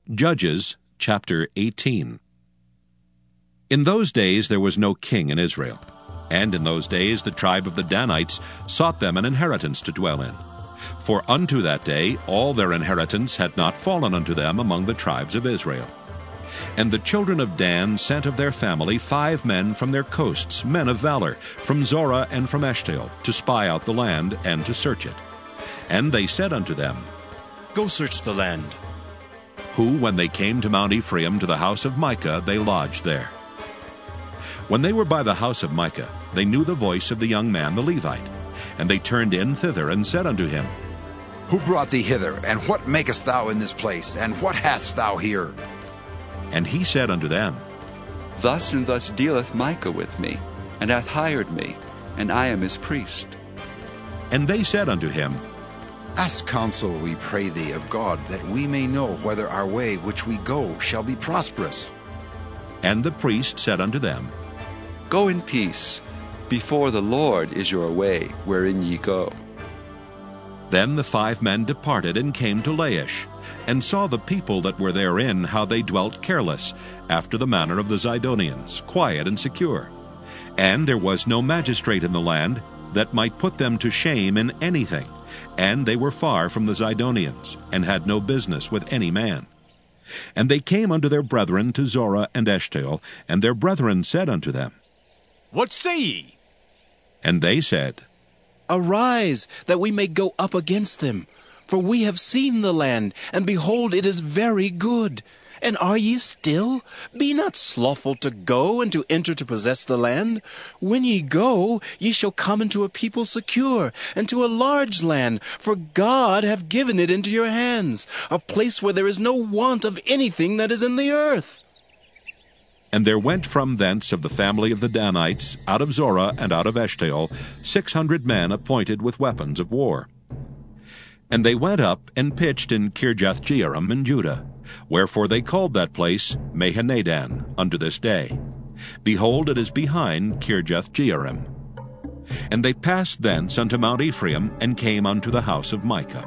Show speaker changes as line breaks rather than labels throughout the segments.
Judges chapter 18. In those days there was no king in Israel, and in those days the tribe of the Danites sought them an inheritance to dwell in. For unto that day all their inheritance had not fallen unto them among the tribes of Israel. And the children of Dan sent of their family 5 men from their coasts, men of valor, from Zorah and from Eshtaol, to spy out the land and to search it. And they said unto them,
Go search the land.
Who, when they came to Mount Ephraim to the house of Micah, they lodged there. When they were by the house of Micah, they knew the voice of the young man the Levite. And they turned in thither, and said unto him,
Who brought thee hither, and what makest thou in this place, and what hast thou here?
And he said unto them,
Thus and thus dealeth Micah with me, and hath hired me, and I am his priest.
And they said unto him,
Ask counsel, we pray thee, of God, that we may know whether our way which we go shall be prosperous.
And the priest said unto them,
Go in peace. Before the Lord is your way, wherein ye go.
Then the 5 men departed and came to Laish, and saw the people that were therein, how they dwelt careless, after the manner of the Zidonians, quiet and secure. And there was no magistrate in the land that might put them to shame in anything, and they were far from the Zidonians, and had no business with any man. And they came unto their brethren to Zorah and Eshtaol, and their brethren said unto them,
What say ye?
And they said,
Arise, that we may go up against them. For we have seen the land, and behold, it is very good. And are ye still? Be not slothful to go and to enter to possess the land. When ye go, ye shall come into a people secure, and to a large land, for God hath given it into your hands, a place where there is no want of anything that is in the earth.
And there went from thence of the family of the Danites, out of Zorah and out of Eshtaol, 600 men appointed with weapons of war. And they went up and pitched in Kirjath-jearim in Judah, wherefore they called that place Mahaneh-dan unto this day. Behold, it is behind Kirjath-jearim. And they passed thence unto Mount Ephraim, and came unto the house of Micah.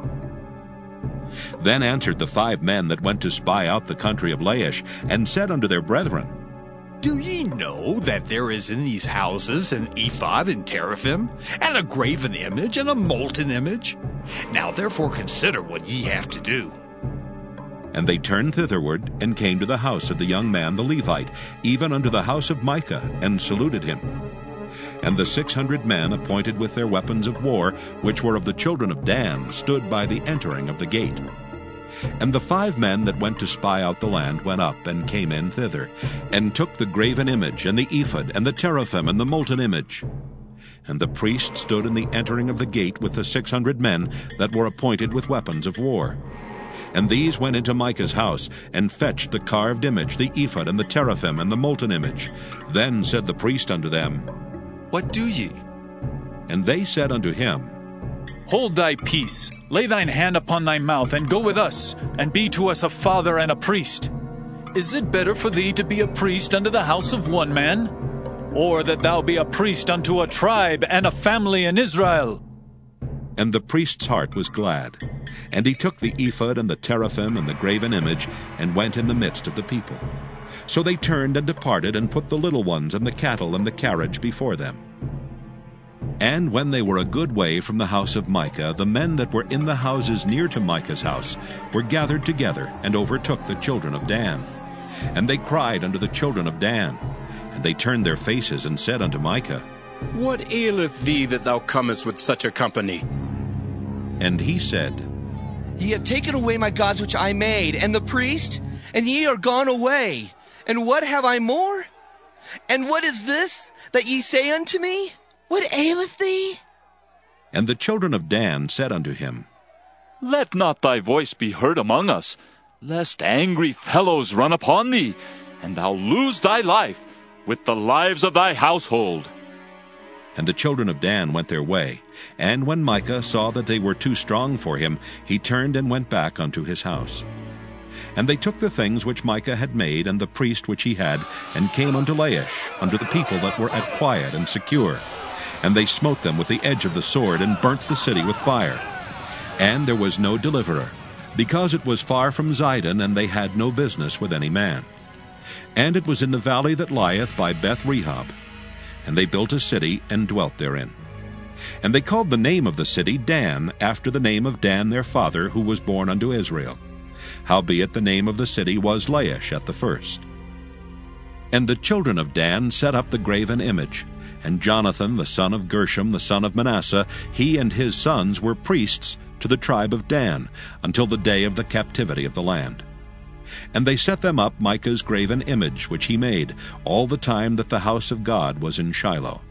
Then answered the 5 men that went to spy out the country of Laish, and said unto their brethren,
Do ye know that there is in these houses an ephod and teraphim, and a graven image and a molten image? Now therefore consider what ye have to do.
And they turned thitherward, and came to the house of the young man the Levite, even unto the house of Micah, and saluted him. And the 600 men appointed with their weapons of war, which were of the children of Dan, stood by the entering of the gate. And the 5 men that went to spy out the land went up, and came in thither, and took the graven image, and the ephod, and the teraphim, and the molten image. And the priest stood in the entering of the gate with the 600 men that were appointed with weapons of war. And these went into Micah's house, and fetched the carved image, the ephod, and the teraphim, and the molten image. Then said the priest unto them,
What do ye?
And they said unto him,
Hold thy peace, lay thine hand upon thy mouth, and go with us, and be to us a father and a priest. Is it better for thee to be a priest unto the house of one man, or that thou be a priest unto a tribe and a family in Israel?
And the priest's heart was glad. And he took the ephod and the teraphim and the graven image, and went in the midst of the people. So they turned and departed, and put the little ones and the cattle and the carriage before them. And when they were a good way from the house of Micah, the men that were in the houses near to Micah's house were gathered together, and overtook the children of Dan. And they cried unto the children of Dan. And they turned their faces, and said unto Micah,
What aileth thee that thou comest with such a company?
And he said,
Ye have taken away my gods which I made, and the priest, and ye are gone away. And what have I more? And what is this that ye say unto me? What aileth thee?
And the children of Dan said unto him,
Let not thy voice be heard among us, lest angry fellows run upon thee, and thou lose thy life with the lives of thy household.
And the children of Dan went their way. And when Micah saw that they were too strong for him, he turned and went back unto his house. And they took the things which Micah had made, and the priest which he had, and came unto Laish, unto the people that were at quiet and secure. And they smote them with the edge of the sword, and burnt the city with fire. And there was no deliverer, because it was far from Zidon, and they had no business with any man. And it was in the valley that lieth by Beth-rehob. And they built a city, and dwelt therein. And they called the name of the city Dan, after the name of Dan their father, who was born unto Israel. Howbeit the name of the city was Laish at the first. And the children of Dan set up the graven image. And Jonathan the son of Gershom the son of Manasseh, he and his sons were priests to the tribe of Dan, until the day of the captivity of the land. And they set them up Micah's graven image, which he made, all the time that the house of God was in Shiloh.